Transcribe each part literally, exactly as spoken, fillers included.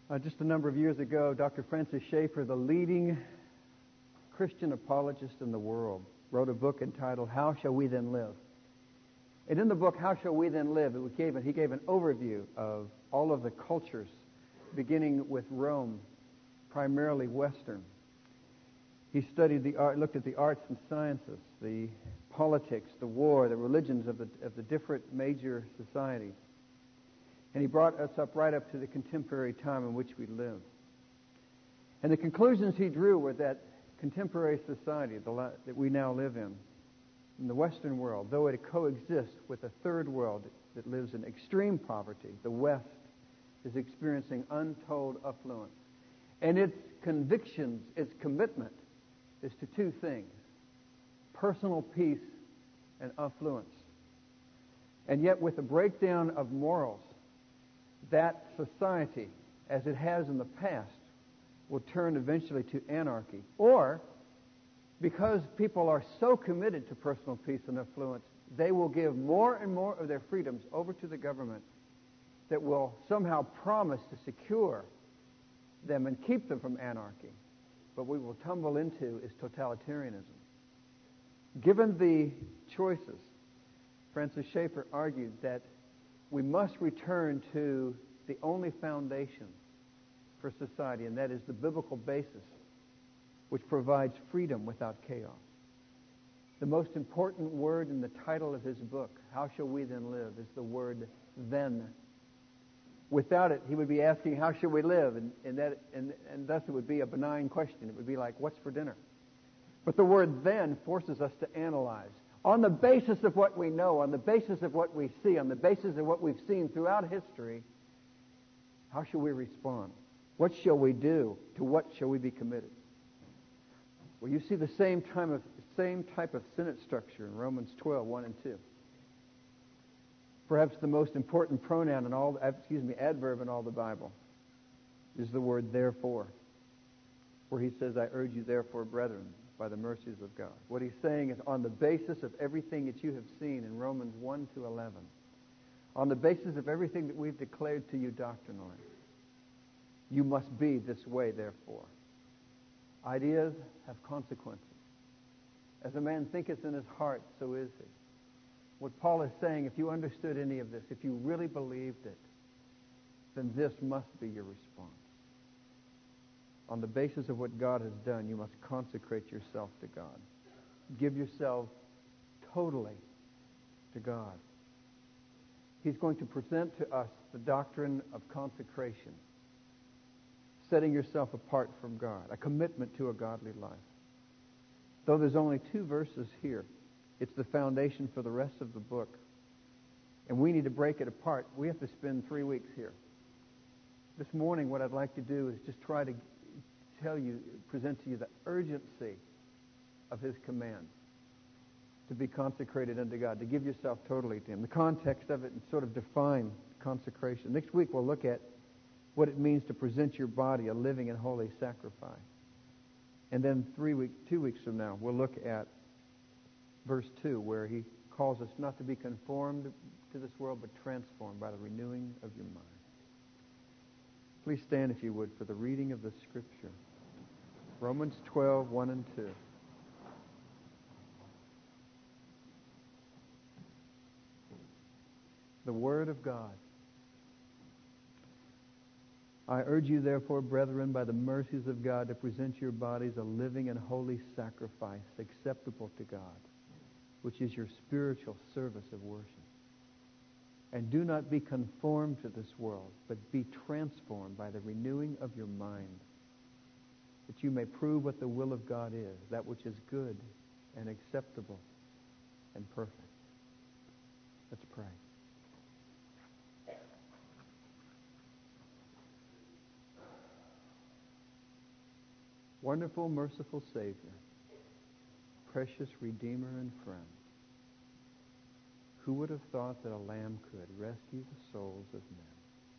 Uh, just a number of years ago, Doctor Francis Schaeffer, the leading Christian apologist in the world, wrote a book entitled How Shall We Then Live? And in the book, How Shall We Then Live? It gave, he gave an overview of all of the cultures, beginning with Rome, primarily Western. He studied the art, looked at the arts and sciences, the politics, the war, the religions of the of the different major societies. And he brought us up right up to the contemporary time in which we live. And the conclusions he drew were that contemporary society the, that we now live in, in the Western world, though it coexists with a third world that lives in extreme poverty, the West is experiencing untold affluence. And its convictions, its commitment is to two things: personal peace and affluence. And yet with the breakdown of morals, that society, as it has in the past, will turn eventually to anarchy. Or, because people are so committed to personal peace and affluence, they will give more and more of their freedoms over to the government that will somehow promise to secure them and keep them from anarchy. What we will tumble into is totalitarianism. Given the choices, Francis Schaeffer argued that we must return to the only foundation for society, and that is the biblical basis, which provides freedom without chaos. The most important word in the title of his book, How Shall We Then Live?, is the word then. Without it, he would be asking, how shall we live? And, and, that, and, and thus it would be a benign question. It would be like, what's for dinner? But the word then forces us to analyze. On the basis of what we know, on the basis of what we see, on the basis of what we've seen throughout history, how shall we respond? What shall we do? To what shall we be committed? Well, you see the same, time of, same type of sentence structure in Romans twelve, one and two. Perhaps the most important pronoun in all, excuse me, adverb in all the Bible is the word therefore, where he says, I urge you therefore, brethren, by the mercies of God. What he's saying is, on the basis of everything that you have seen in Romans one to eleven, on the basis of everything that we've declared to you doctrinally, you must be this way, therefore. Ideas have consequences. As a man thinketh in his heart, so is he. What Paul is saying, if you understood any of this, if you really believed it, then this must be your response. On the basis of what God has done, you must consecrate yourself to God. Give yourself totally to God. He's going to present to us the doctrine of consecration, setting yourself apart from God, a commitment to a godly life. Though there's only two verses here, it's the foundation for the rest of the book. And we need to break it apart. We have to spend three weeks here. This morning, what I'd like to do is just try to tell you, present to you the urgency of his command to be consecrated unto God, to give yourself totally to him. The context of it and sort of define consecration. Next week we'll look at what it means to present your body a living and holy sacrifice. And then three weeks, two weeks from now, we'll look at verse two, where he calls us not to be conformed to this world, but transformed by the renewing of your mind. Please stand, if you would, for the reading of the Scripture. Romans twelve, one and two. The Word of God. I urge you, therefore, brethren, by the mercies of God, to present your bodies a living and holy sacrifice, acceptable to God, which is your spiritual service of worship. And do not be conformed to this world, but be transformed by the renewing of your mind, that you may prove what the will of God is, that which is good and acceptable and perfect. Let's pray. Wonderful, merciful Savior, precious Redeemer and friend, who would have thought that a lamb could rescue the souls of men?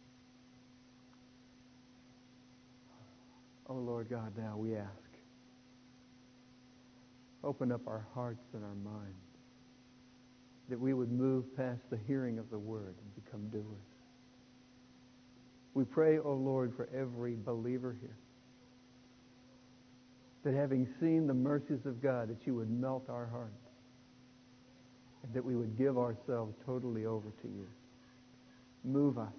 Oh, Lord God, now we ask, open up our hearts and our minds, that we would move past the hearing of the Word and become doers. We pray, O Lord, for every believer here, that having seen the mercies of God, that you would melt our hearts, and that we would give ourselves totally over to you. Move us.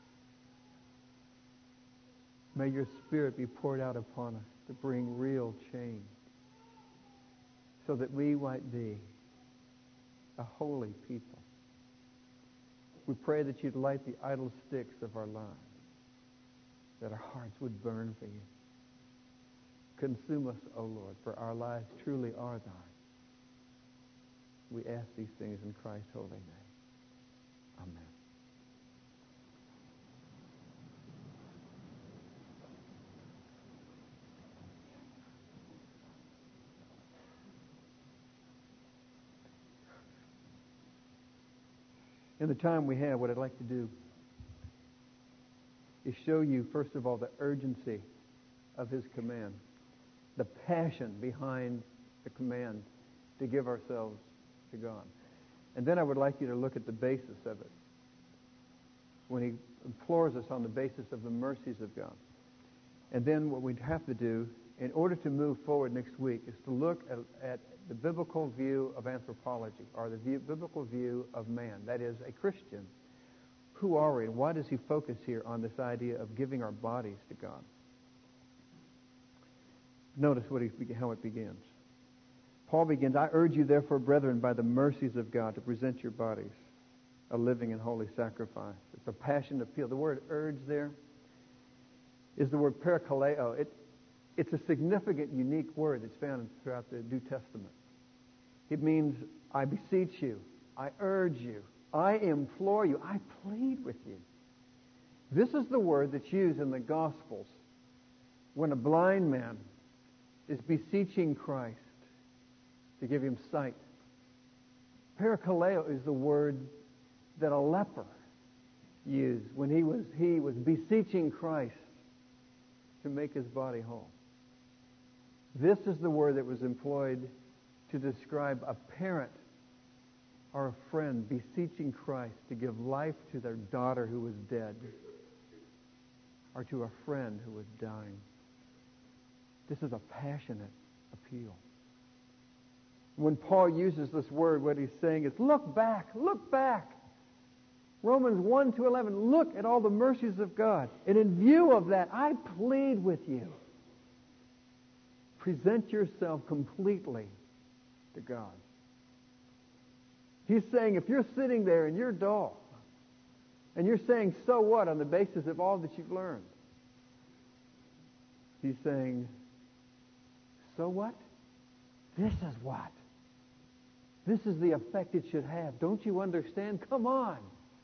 May your Spirit be poured out upon us to bring real change, so that we might be a holy people. We pray that you'd light the idle sticks of our lives, that our hearts would burn for you. Consume us, O Lord, for our lives truly are thine. We ask these things in Christ's holy name. Amen. In the time we have, what I'd like to do is show you, first of all, the urgency of his command, the passion behind the command to give ourselves to God. And then I would like you to look at the basis of it, when he implores us on the basis of the mercies of God. And then what we'd have to do, in order to move forward next week, is to look at, at the biblical view of anthropology, or the view, biblical view of man. That is, a Christian. Who are we, and why does he focus here on this idea of giving our bodies to God? Notice what he, how it begins. Paul begins, I urge you therefore, brethren, by the mercies of God, to present your bodies a living and holy sacrifice. It's a passionate appeal. The word urge there is the word parakaleo. It, it's a significant, unique word that's found throughout the New Testament. It means, I beseech you, I urge you, I implore you, I plead with you. This is the word that's used in the Gospels when a blind man is beseeching Christ to give him sight. Parakaleo is the word that a leper used when he was he was beseeching Christ to make his body whole. This is the word that was employed to describe a parent or a friend beseeching Christ to give life to their daughter who was dead, or to a friend who was dying. This is a passionate appeal. When Paul uses this word, what he's saying is, look back, look back. Romans one to eleven, look at all the mercies of God. And in view of that, I plead with you. Present yourself completely to God. He's saying, if you're sitting there and you're dull, and you're saying, so what, on the basis of all that you've learned, he's saying, so what? This is what? This is the effect it should have. Don't you understand? Come on.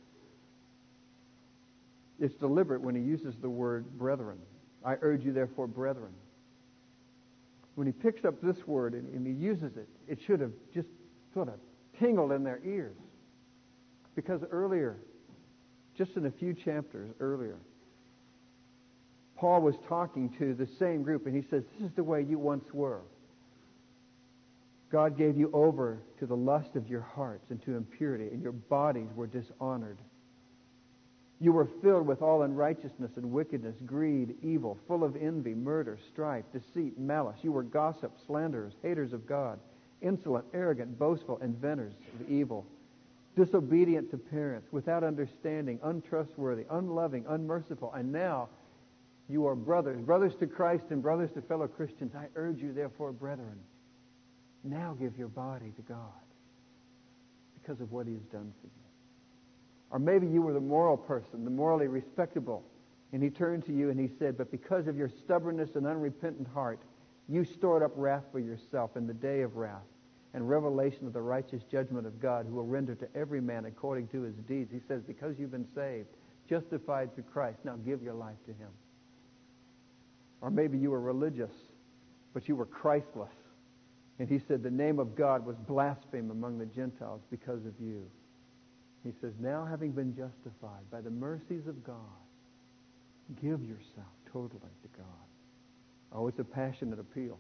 It's deliberate when he uses the word brethren. I urge you, therefore, brethren. When he picks up this word and, and he uses it, it should have just sort of tingled in their ears. Because earlier, just in a few chapters earlier, Paul was talking to the same group, and he says, this is the way you once were. God gave you over to the lust of your hearts and to impurity, and your bodies were dishonored. You were filled with all unrighteousness and wickedness, greed, evil, full of envy, murder, strife, deceit, malice. You were gossips, slanderers, haters of God, insolent, arrogant, boastful, inventors of evil, disobedient to parents, without understanding, untrustworthy, unloving, unmerciful. And now you are brothers, brothers to Christ and brothers to fellow Christians. I urge you, therefore, brethren, now give your body to God because of what He has done for you. Or maybe you were the moral person, the morally respectable, and He turned to you and He said, but because of your stubbornness and unrepentant heart, you stored up wrath for yourself in the day of wrath and revelation of the righteous judgment of God, who will render to every man according to his deeds. He says, because you've been saved, justified through Christ, now give your life to Him. Or maybe you were religious, but you were Christless. And He said the name of God was blasphemed among the Gentiles because of you. He says, now having been justified by the mercies of God, give yourself totally to God. Oh, it's a passionate appeal.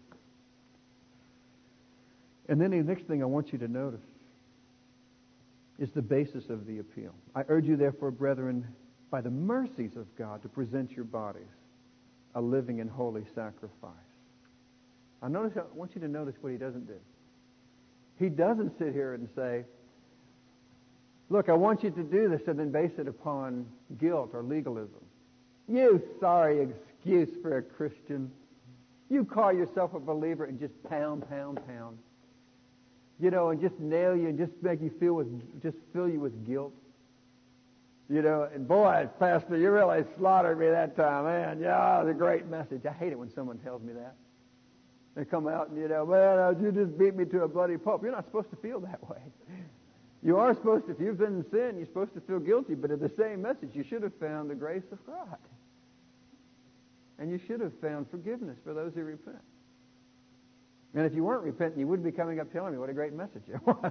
And then the next thing I want you to notice is the basis of the appeal. I urge you, therefore, brethren, by the mercies of God, to present your bodies a living and holy sacrifice. I notice. I want you to notice what he doesn't do. He doesn't sit here and say, look, I want you to do this, and then base it upon guilt or legalism. You sorry excuse for a Christian. You call yourself a believer and just pound, pound, pound. You know, and just nail you and just make you feel with, just fill you with guilt. You know, and boy, Pastor, you really slaughtered me that time, man. Yeah, it was a great message. I hate it when someone tells me that. They come out and, you know, man, you just beat me to a bloody pulp. You're not supposed to feel that way. You are supposed to, if you've been in sin, you're supposed to feel guilty, but in the same message, you should have found the grace of God. And you should have found forgiveness for those who repent. And if you weren't repentant, you wouldn't be coming up telling me what a great message it was.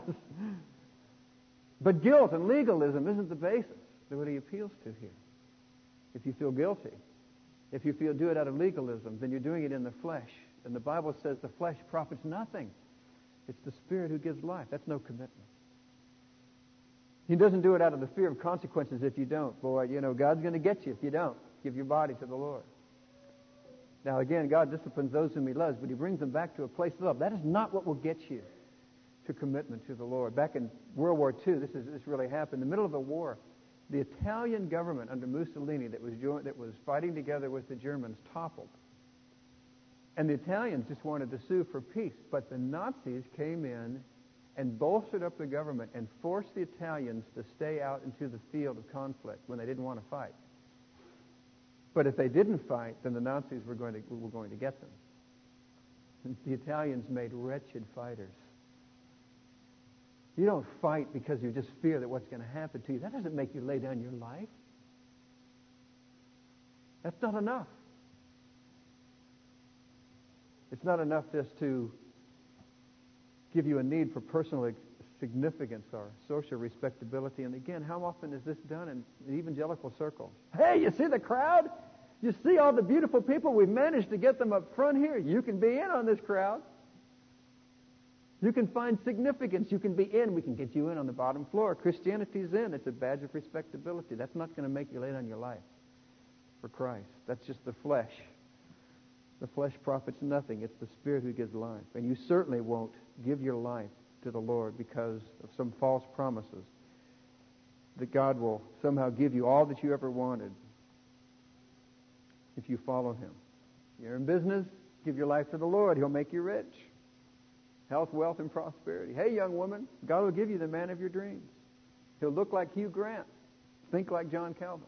But guilt and legalism isn't the basis of what he appeals to here. If you feel guilty, if you feel do it out of legalism, then you're doing it in the flesh. And the Bible says the flesh profits nothing. It's the Spirit who gives life. That's no commitment. He doesn't do it out of the fear of consequences if you don't. Boy, you know, God's going to get you if you don't. Give your body to the Lord. Now, again, God disciplines those whom he loves, but he brings them back to a place of love. That is not what will get you to commitment to the Lord. Back in World War Two, this is this really happened. In the middle of the war, the Italian government under Mussolini that was joined, that was fighting together with the Germans toppled. And the Italians just wanted to sue for peace, but the Nazis came in and bolstered up the government and forced the Italians to stay out into the field of conflict when they didn't want to fight. But if they didn't fight, then the Nazis were going to were going to get them. And the Italians made wretched fighters. You don't fight because you just fear that what's going to happen to you. That doesn't make you lay down your life. That's not enough. It's not enough just to give you a need for personal significance or social respectability. And again, how often is this done in evangelical circles? Hey, you see the crowd? You see all the beautiful people? We've managed to get them up front here. You can be in on this crowd. You can find significance. You can be in. We can get you in on the bottom floor. Christianity's in. It's a badge of respectability. That's not going to make you lay down your life for Christ. That's just the flesh. The flesh profits nothing. It's the Spirit who gives life. And you certainly won't give your life to the Lord because of some false promises that God will somehow give you all that you ever wanted if you follow him. You're in business, give your life to the Lord. He'll make you rich. Health, wealth, and prosperity. Hey, young woman, God will give you the man of your dreams. He'll look like Hugh Grant. Think like John Calvin.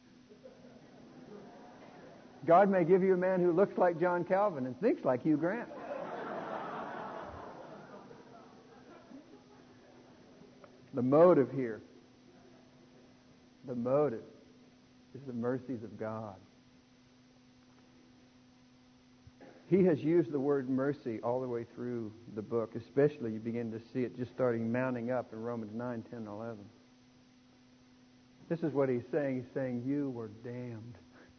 God may give you a man who looks like John Calvin and thinks like Hugh Grant. The motive here, the motive is the mercies of God. He has used the word mercy all the way through the book. Especially you begin to see it just starting mounting up in Romans nine, ten, eleven. This is what he's saying. He's saying, you were damned.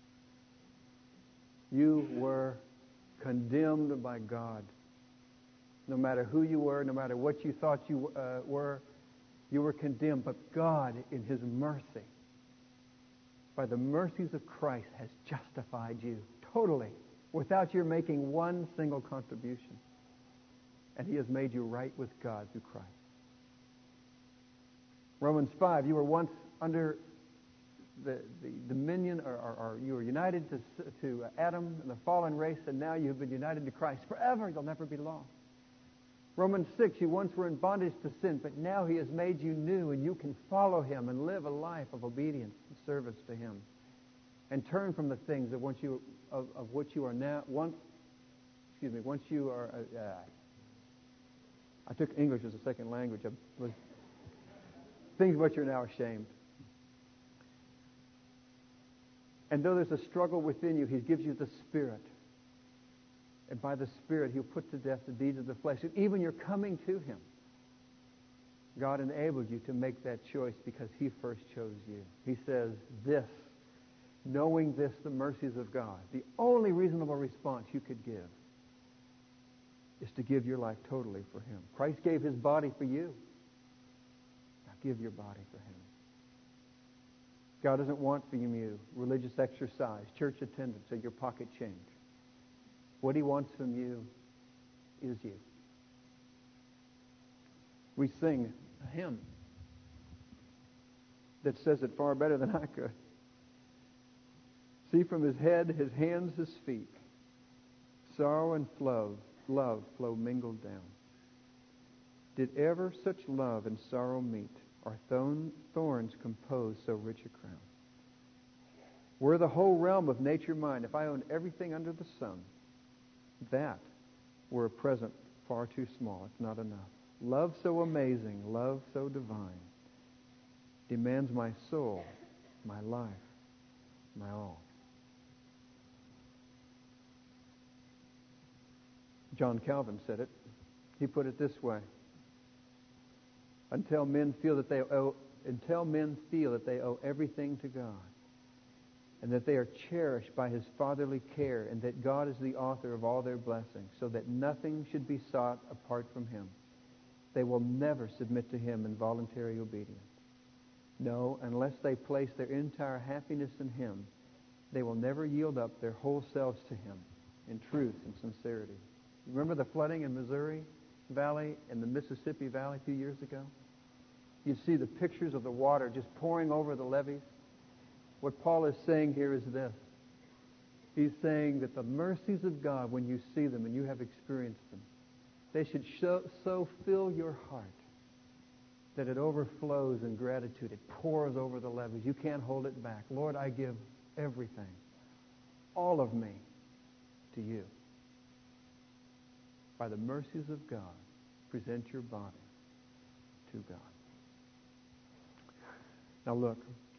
You were condemned by God. No matter who you were, no matter what you thought you uh, were, you were condemned. But God, in his mercy, by the mercies of Christ, has justified you totally, without your making one single contribution. And he has made you right with God through Christ. Romans five, you were once under the, the dominion, or, or, or you were united to, to Adam and the fallen race, and now you have been united to Christ forever. You'll never be lost. Romans six, you once were in bondage to sin, but now he has made you new, and you can follow him and live a life of obedience and service to him. And turn from the things of, once you, of, of which you are now, once, excuse me, once you are, uh, uh, I took English as a second language. I was, things of which you're now ashamed. And though there's a struggle within you, he gives you the Spirit. And by the Spirit, he'll put to death the deeds of the flesh. And even you're coming to him, God enabled you to make that choice because he first chose you. He says this, knowing this, the mercies of God, the only reasonable response you could give is to give your life totally for him. Christ gave his body for you. Now give your body for him. God doesn't want from you religious exercise, church attendance, or your pocket change. What He wants from you is you. We sing a hymn that says it far better than I could. See from His head, His hands, His feet, sorrow and love, love flow mingled down. Did ever such love and sorrow meet, or thorn, thorns compose so rich a crown? Were the whole realm of nature mine, if I owned everything under the sun, that were a present far too small. It's not enough. Love so amazing, love so divine, demands my soul, my life, my all. John Calvin said it. He put it this way: Until men feel that they owe, until men feel that they owe everything to God, and that they are cherished by His fatherly care, and that God is the author of all their blessings, so that nothing should be sought apart from Him, they will never submit to Him in voluntary obedience. No, unless they place their entire happiness in Him, they will never yield up their whole selves to Him in truth and sincerity. Remember the flooding in Missouri Valley and the Mississippi Valley a few years ago? You see the pictures of the water just pouring over the levees. What Paul is saying here is this. He's saying that the mercies of God, when you see them and you have experienced them, they should show, so fill your heart that it overflows in gratitude. It pours over the levees. You can't hold it back. Lord, I give everything, all of me, to you. By the mercies of God, present your body to God. Now look,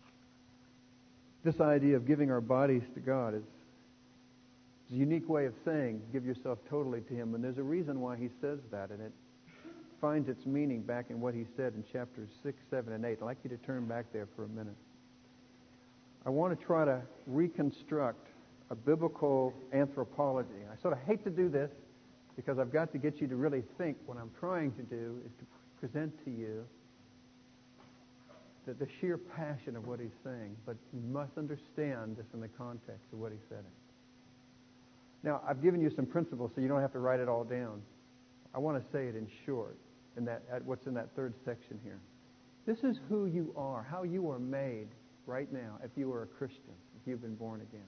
this idea of giving our bodies to God is, is a unique way of saying give yourself totally to Him. And there's a reason why He says that, and it finds its meaning back in what He said in chapters six, seven, and eight. I'd like you to turn back there for a minute. I want to try to reconstruct a biblical anthropology. I sort of hate to do this, because I've got to get you to really think. What I'm trying to do is to present to you the, the sheer passion of what he's saying, but you must understand this in the context of what he said. Now, I've given you some principles, so you don't have to write it all down. I want to say it in short, in that at what's in that third section here. This is who you are, how you are made right now if you are a Christian, if you've been born again.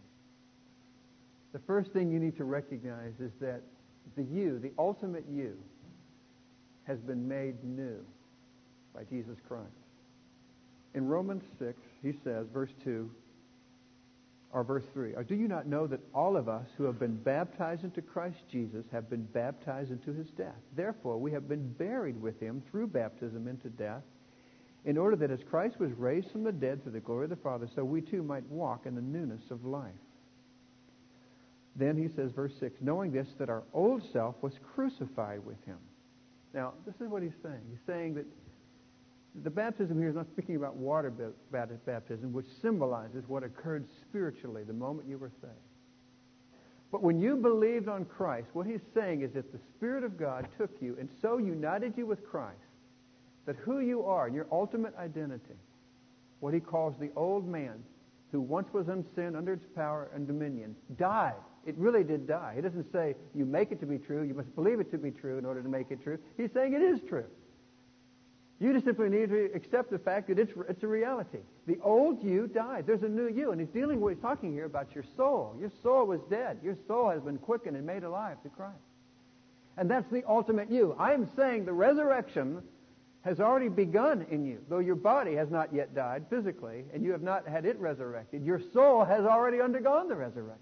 The first thing you need to recognize is that the you, the ultimate you, has been made new by Jesus Christ. In Romans six, he says, verse two, or verse three, or do you not know that all of us who have been baptized into Christ Jesus have been baptized into His death? Therefore, we have been buried with Him through baptism into death, in order that as Christ was raised from the dead through the glory of the Father, so we too might walk in the newness of life. Then he says, verse six, knowing this, that our old self was crucified with Him. Now, this is what he's saying. He's saying that the baptism here is not speaking about water baptism, which symbolizes what occurred spiritually the moment you were saved. But when you believed on Christ, what he's saying is that the Spirit of God took you and so united you with Christ that who you are and your ultimate identity, what he calls the old man, who once was in sin under its power and dominion, died. It really did die. He doesn't say you make it to be true, you must believe it to be true in order to make it true. He's saying it is true. You just simply need to accept the fact that it's it's a reality. The old you died. There's a new you. And he's dealing with, he's talking here about your soul. Your soul was dead. Your soul has been quickened and made alive through Christ. And that's the ultimate you. I am saying the resurrection has already begun in you. Though your body has not yet died physically, and you have not had it resurrected, your soul has already undergone the resurrection.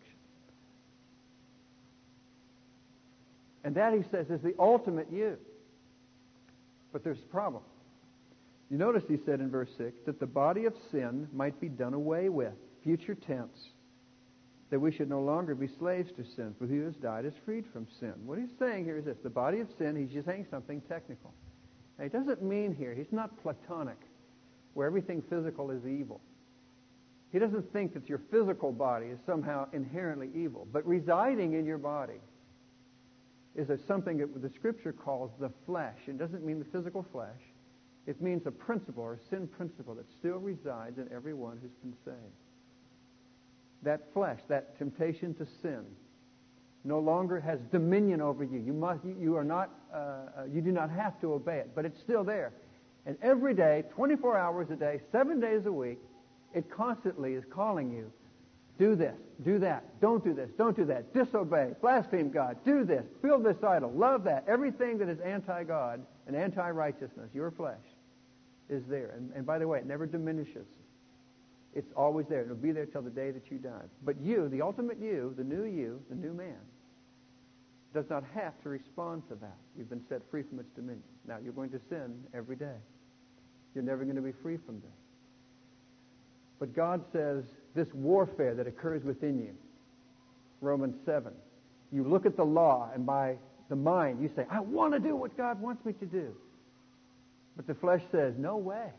And that, he says, is the ultimate you. But there's a problem. You notice he said in verse six, that the body of sin might be done away with, future tense, that we should no longer be slaves to sin, for he who has died is freed from sin. What he's saying here is this, the body of sin, he's just saying something technical. Now, he doesn't mean here, he's not Platonic, where everything physical is evil. He doesn't think that your physical body is somehow inherently evil, but residing in your body is a, something that the Scripture calls the flesh. It doesn't mean the physical flesh. It means a principle or a sin principle that still resides in everyone who's been saved. That flesh, that temptation to sin, no longer has dominion over you. You must, you are not, uh, you do not have to obey it, but it's still there. And every day, twenty-four hours a day, seven days a week, it constantly is calling you, do this, do that, don't do this, don't do that, disobey, blaspheme God, do this, build this idol, love that. Everything that is anti-God and anti-righteousness, your flesh, is there. And, and by the way, it never diminishes. It's always there. It'll be there till the day that you die. But you, the ultimate you, the new you, the new man, does not have to respond to that. You've been set free from its dominion. Now, you're going to sin every day. You're never going to be free from this. But God says this warfare that occurs within you, Romans seven, you look at the law, and by the mind you say, I want to do what God wants me to do. But the flesh says, no way.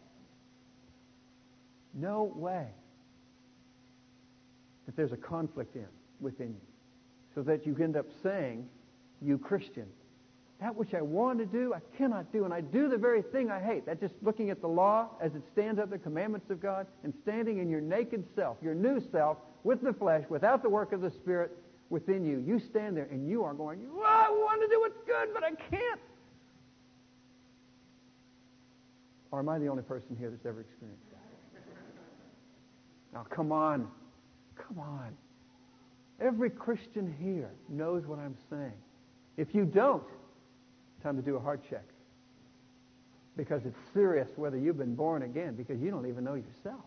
No way. That there's a conflict in within you. So that you end up saying, you Christian, that which I want to do, I cannot do, and I do the very thing I hate. That's just looking at the law as it stands up, the commandments of God, and standing in your naked self, your new self, with the flesh, without the work of the Spirit within you. You stand there and you are going, oh, I want to do what's good, but I can't. Or am I the only person here that's ever experienced that? Now, come on. Come on. Every Christian here knows what I'm saying. If you don't, time to do a heart check. Because it's serious whether you've been born again, because you don't even know yourself.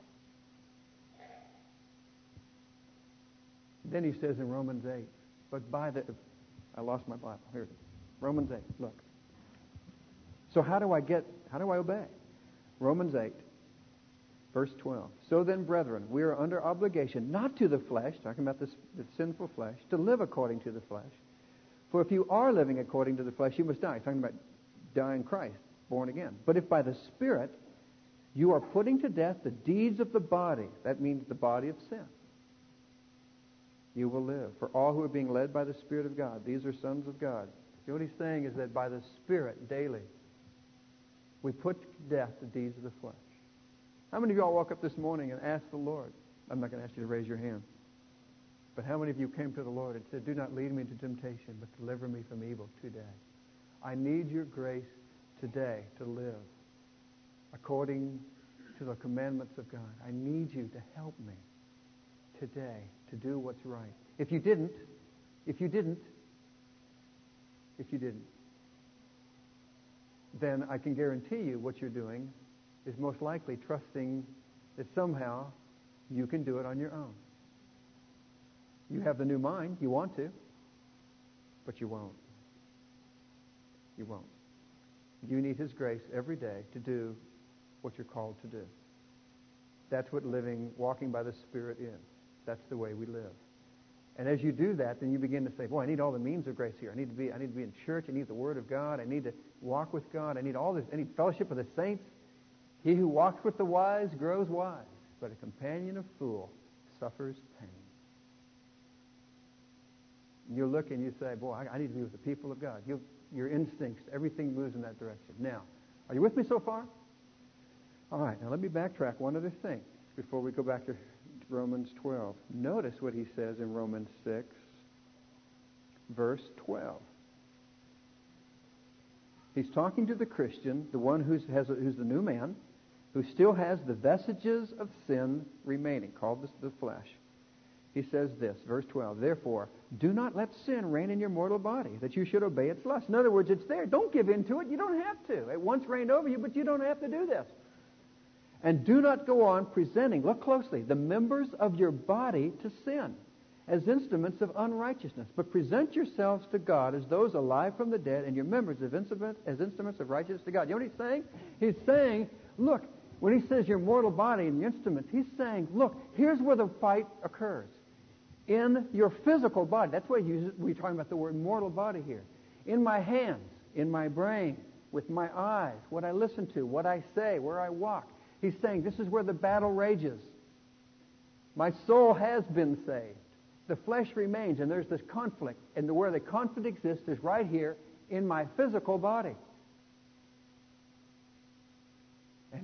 Then he says in Romans eight, but by the... I lost my Bible. Here it is. Romans eight, look. So how do I get... How do I obey? Romans eight. Verse twelve. So then, brethren, we are under obligation, not to the flesh, talking about this, the sinful flesh, to live according to the flesh. For if you are living according to the flesh, you must die. He's talking about dying Christ, born again. But if by the Spirit you are putting to death the deeds of the body, that means the body of sin, you will live. For all who are being led by the Spirit of God, these are sons of God. You know what he's saying is that by the Spirit, daily, we put to death the deeds of the flesh. How many of y'all woke up this morning and asked the Lord? I'm not going to ask you to raise your hand. But how many of you came to the Lord and said, do not lead me into temptation, but deliver me from evil today? I need your grace today to live according to the commandments of God. I need you to help me today to do what's right. If you didn't, if you didn't, if you didn't, then I can guarantee you what you're doing is most likely trusting that somehow you can do it on your own. You have the new mind. You want to. But you won't. You won't. You need His grace every day to do what you're called to do. That's what living, walking by the Spirit is. That's the way we live. And as you do that, then you begin to say, boy, I need all the means of grace here. I need to be, I need to be in church. I need the Word of God. I need to walk with God. I need all this. I need fellowship with the saints. He who walks with the wise grows wise, but a companion of fool suffers pain. You look and you say, boy, I, I need to be with the people of God. You, your instincts, everything moves in that direction. Now, are you with me so far? All right, now let me backtrack one other thing before we go back to Romans twelve. Notice what he says in Romans six, verse twelve. He's talking to the Christian, the one who's, has a, who's the new man, who still has the vestiges of sin remaining, called the, the flesh. He says this, verse twelve, therefore, do not let sin reign in your mortal body, that you should obey its lust. In other words, it's there. Don't give in to it. You don't have to. It once reigned over you, but you don't have to do this. And do not go on presenting, look closely, the members of your body to sin as instruments of unrighteousness, but present yourselves to God as those alive from the dead, and your members as instruments of righteousness to God. You know what he's saying? He's saying, look, when he says your mortal body and your instruments, he's saying, look, here's where the fight occurs. In your physical body. That's why we're talking about the word mortal body here. In my hands, in my brain, with my eyes, what I listen to, what I say, where I walk. He's saying this is where the battle rages. My soul has been saved. The flesh remains, and there's this conflict. And where the conflict exists is right here in my physical body.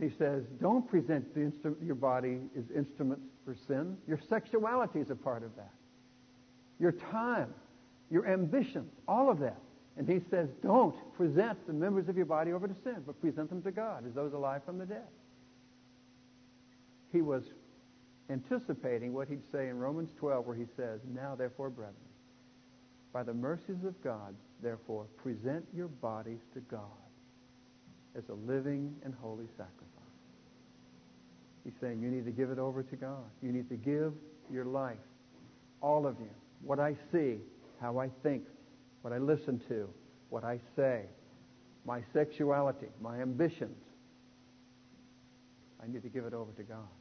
And he says, don't present the instru- your body as instruments for sin. Your sexuality is a part of that. Your time, your ambitions, all of that. And he says, don't present the members of your body over to sin, but present them to God as those alive from the dead. He was anticipating what he'd say in Romans twelve, where he says, now therefore, brethren, by the mercies of God, therefore, present your bodies to God as a living and holy sacrifice. He's saying you need to give it over to God. You need to give your life, all of you, what I see, how I think, what I listen to, what I say, my sexuality, my ambitions. I need to give it over to God.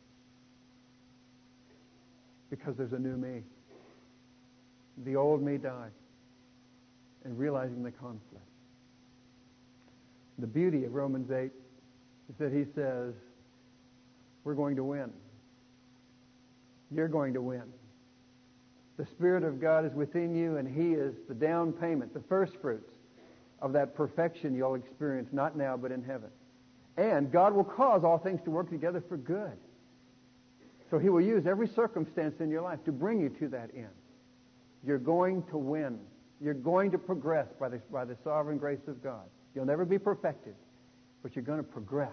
Because there's a new me. The old me died. And realizing the conflict. The beauty of Romans eight is that he says, we're going to win. You're going to win. The Spirit of God is within you, and He is the down payment, the first fruits of that perfection you'll experience, not now, but in heaven. And God will cause all things to work together for good. So He will use every circumstance in your life to bring you to that end. You're going to win. You're going to progress by the, by the sovereign grace of God. You'll never be perfected, but you're going to progress.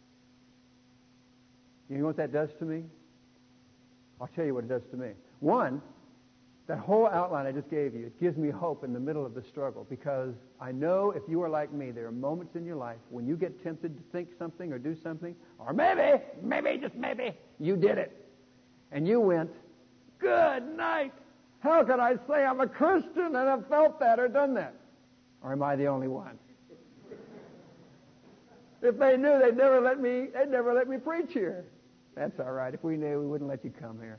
You know what that does to me? I'll tell you what it does to me. One, that whole outline I just gave you, it gives me hope in the middle of the struggle, because I know if you are like me, there are moments in your life when you get tempted to think something or do something, or maybe, maybe, just maybe, you did it. And you went, good night. How can I say I'm a Christian and have felt that or done that? Or am I the only one? If they knew, they'd never let me, they'd never let me preach here. That's all right. If we knew, we wouldn't let you come here.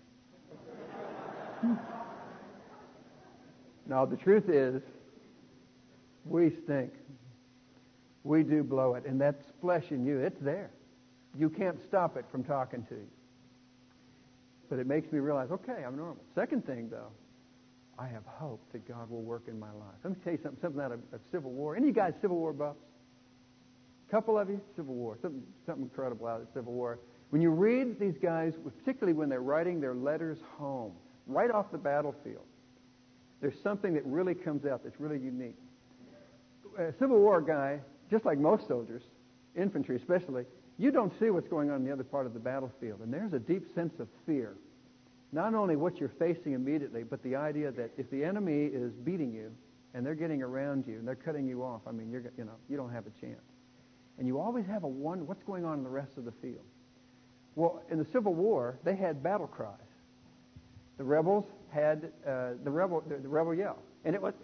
No, the truth is, we stink. We do blow it. And that's flesh in you. It's there. You can't stop it from talking to you. But it makes me realize, okay, I'm normal. Second thing, though, I have hope that God will work in my life. Let me tell you something, something out of, of Civil War. Any of you guys Civil War buffs? A couple of you? Civil War. Something, something incredible out of the Civil War. When you read these guys, particularly when they're writing their letters home, right off the battlefield, there's something that really comes out that's really unique. A Civil War guy, just like most soldiers, infantry especially, you don't see what's going on in the other part of the battlefield. And there's a deep sense of fear. Not only what you're facing immediately, but the idea that if the enemy is beating you and they're getting around you and they're cutting you off, I mean, you're, you know, you don't have a chance. And you always have a one, what's going on in the rest of the field? Well, in the Civil War, they had battle cries. The rebels had uh, the rebel the, the rebel yell, and it was.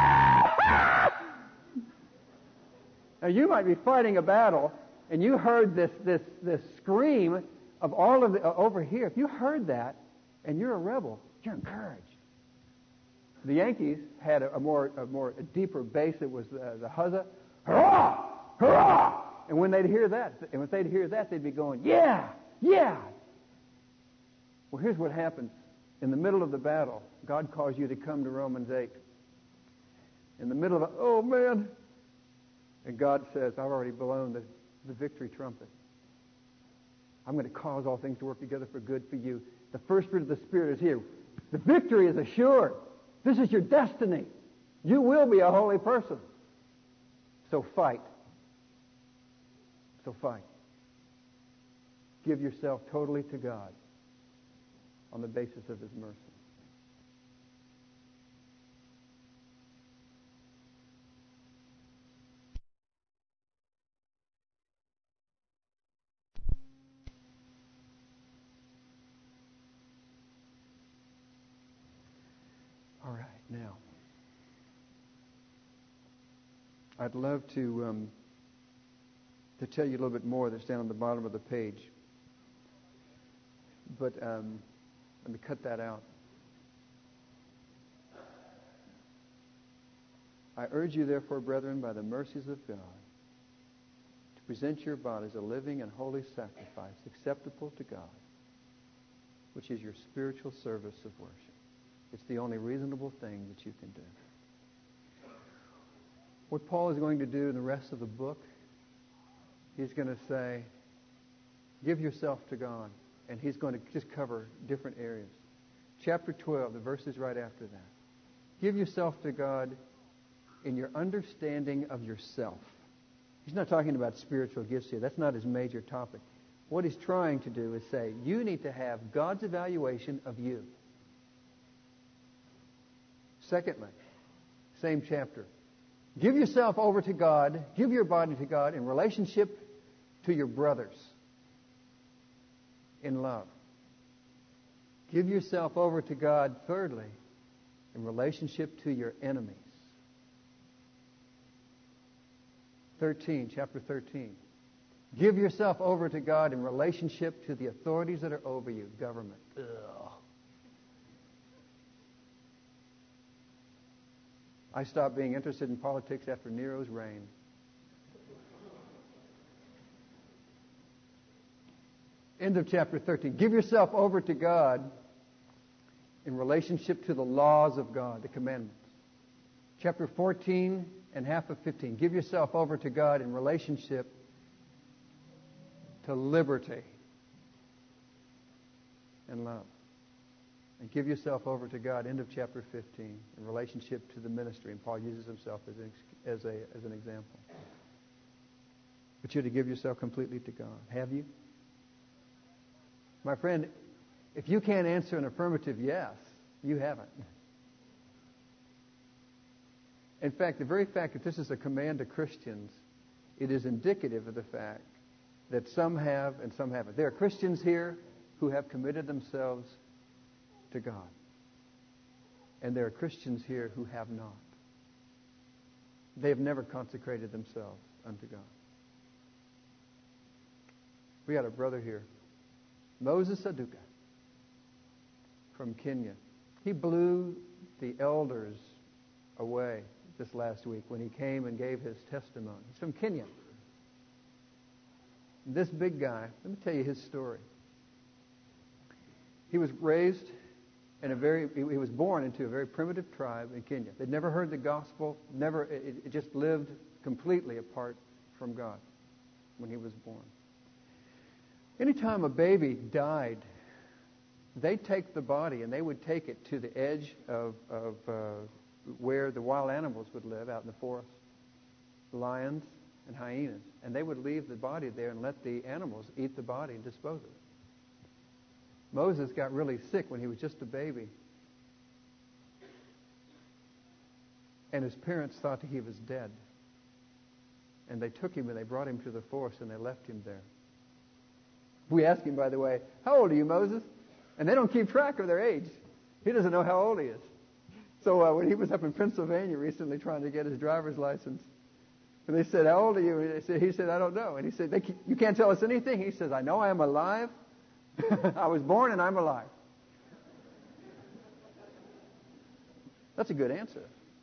Now you might be fighting a battle, and you heard this this this scream of all of the uh, over here. If you heard that, and you're a rebel, you're encouraged. The Yankees had a, a more a more a deeper bass. It was uh, the huzza, hurrah, hurrah! And when they'd hear that, and when they'd hear that, they'd be going, yeah, yeah. Well, here's what happens. In the middle of the battle, God calls you to come to Romans eight. In the middle of it, oh man. And God says, I've already blown the, the victory trumpet. I'm going to cause all things to work together for good for you. The first fruit of the Spirit is here. The victory is assured. This is your destiny. You will be a holy person. So fight. So fight. Give yourself totally to God on the basis of His mercy. All right, now, I'd love to um, to tell you a little bit more that's down on the bottom of the page, but um, let me cut that out. I urge you, therefore, brethren, by the mercies of God, to present your bodies a living and holy sacrifice, acceptable to God, which is your spiritual service of worship. It's the only reasonable thing that you can do. What Paul is going to do in the rest of the book, he's going to say, Give yourself to God. And He's going to just cover different areas. Chapter twelve, the verses right after that. Give yourself to God in your understanding of yourself. He's not talking about spiritual gifts here. That's not his major topic. What he's trying to do is say, you need to have God's evaluation of you. Secondly, same chapter. Give yourself over to God. Give your body to God in relationship to your brothers in love. Give yourself over to God, thirdly, in relationship to your enemies. thirteen, chapter thirteen. Give yourself over to God in relationship to the authorities that are over you, government. Ugh. I stopped being interested in politics after Nero's reign. End of chapter thirteen. Give yourself over to God in relationship to the laws of God, the commandments. Chapter fourteen and half of fifteen. Give yourself over to God in relationship to liberty and love. And give yourself over to God, end of chapter fifteen, in relationship to the ministry. And Paul uses himself as an, as a, as an example. But you're to give yourself completely to God. Have you? My friend, if you can't answer an affirmative yes, you haven't. In fact, the very fact that this is a command to Christians, it is indicative of the fact that some have and some haven't. There are Christians here who have committed themselves to God. And there are Christians here who have not. They have never consecrated themselves unto God. We got a brother here, Moses Saduka from Kenya. He blew the elders away this last week when he came and gave his testimony. He's from Kenya. This big guy, let me tell you his story. He was raised in a very, he was born into a very primitive tribe in Kenya. They'd never heard the gospel, never, it, it just lived completely apart from God when he was born. Anytime a baby died, they'd take the body and they would take it to the edge of, of uh, where the wild animals would live out in the forest, lions and hyenas. And they would leave the body there and let the animals eat the body and dispose of it. Moses got really sick when he was just a baby. And his parents thought that he was dead. And they took him and they brought him to the forest and they left him there. We asked him, by the way, how old are you, Moses? And they don't keep track of their age. He doesn't know how old he is. So uh, when he was up in Pennsylvania recently trying to get his driver's license, and they said, how old are you? And they said, he said, I don't know. And he said, they, you can't tell us anything? He says, I know I am alive. I was born and I'm alive. That's a good answer.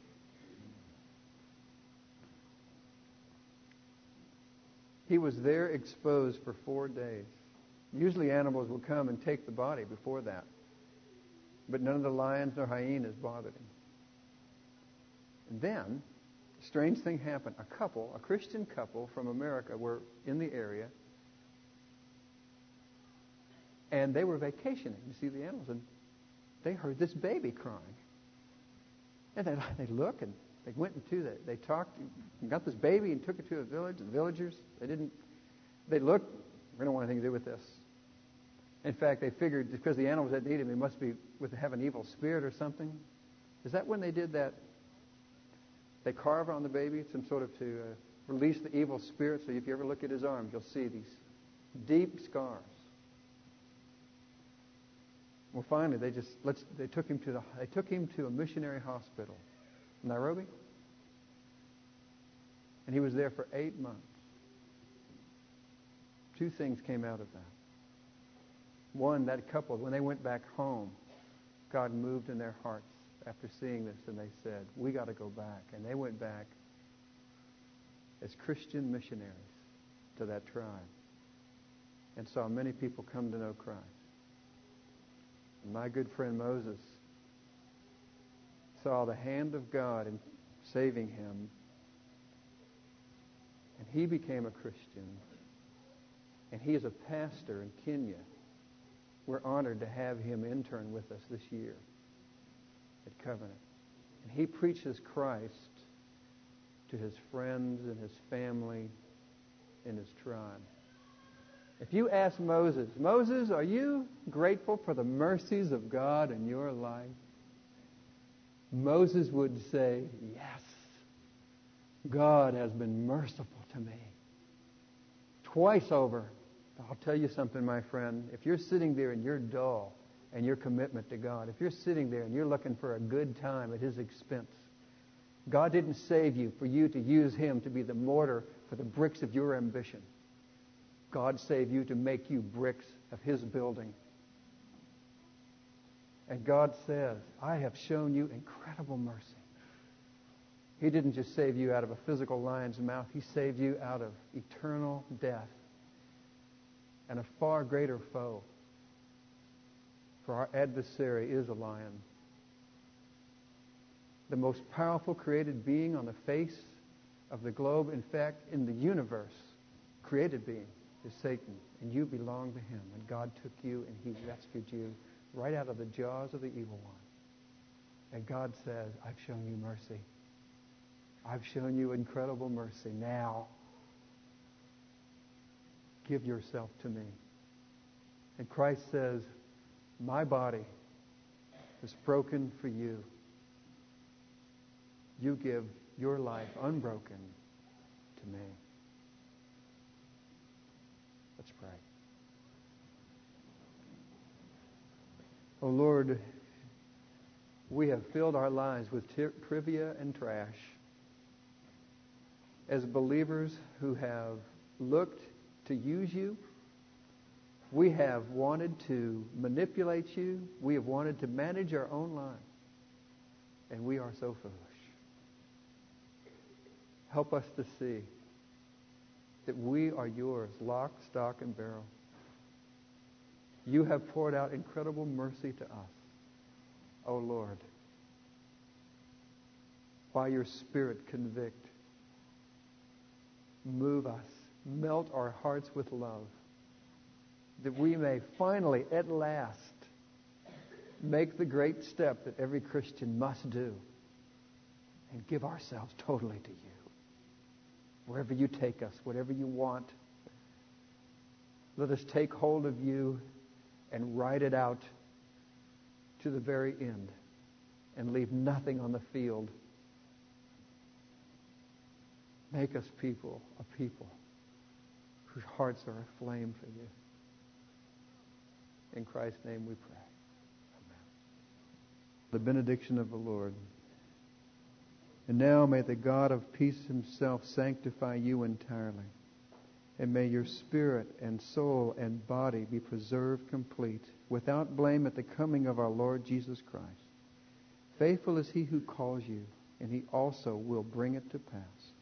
He was there exposed for four days. Usually animals will come and take the body before that. But none of the lions nor hyenas bothered him. And then, a strange thing happened. A couple, a Christian couple from America were in the area. And they were vacationing to see the animals. And they heard this baby crying. And they, they look and they went into the, they talked and got this baby and took it to a village. And the villagers, they didn't, they looked, we don't want anything to do with this. In fact, they figured because the animals didn't eat him, he must be with have an evil spirit or something. Is that when they did that? They carve on the baby, some sort of to uh, release the evil spirit. So if you ever look at his arms, you'll see these deep scars. Well, finally, they just let's. They took him to the. They took him to a missionary hospital, in Nairobi, and he was there for eight months. Two things came out of that. One, that couple, when they went back home, God moved in their hearts after seeing this, and they said, we got to go back. And they went back as Christian missionaries to that tribe and saw many people come to know Christ. And my good friend Moses saw the hand of God in saving him, and he became a Christian. And he is a pastor in Kenya. We're honored to have him intern with us this year at Covenant. And he preaches Christ to his friends and his family and his tribe. If you ask Moses, Moses, are you grateful for the mercies of God in your life? Moses would say, yes, God has been merciful to me. Twice over. I'll tell you something, my friend. If you're sitting there and you're dull in your commitment to God, if you're sitting there and you're looking for a good time at his expense, God didn't save you for you to use him to be the mortar for the bricks of your ambition. God saved you to make you bricks of his building. And God says, I have shown you incredible mercy. He didn't just save you out of a physical lion's mouth. He saved you out of eternal death and a far greater foe. For our adversary is a lion. The most powerful created being on the face of the globe, in fact, in the universe, created being, is Satan. And you belong to him. And God took you and he rescued you right out of the jaws of the evil one. And God says, I've shown you mercy. I've shown you incredible mercy. Now, give yourself to me. And Christ says, my body is broken for you. You give your life unbroken to me. Let's pray. Oh Lord, we have filled our lives with tri- trivia and trash. As believers who have looked to use you, we have wanted to manipulate you. We have wanted to manage our own lives. And we are so foolish. Help us to see that we are yours, lock, stock, and barrel. You have poured out incredible mercy to us. Oh Lord, by your Spirit convict, move us, melt our hearts with love, that we may finally, at last, make the great step that every Christian must do and give ourselves totally to you. Wherever you take us, whatever you want, let us take hold of you and ride it out to the very end and leave nothing on the field. Make us people, a people whose hearts are aflame for you. In Christ's name we pray. Amen. The benediction of the Lord. And now may the God of peace himself sanctify you entirely. And may your spirit and soul and body be preserved complete, without blame at the coming of our Lord Jesus Christ. Faithful is he who calls you, and he also will bring it to pass.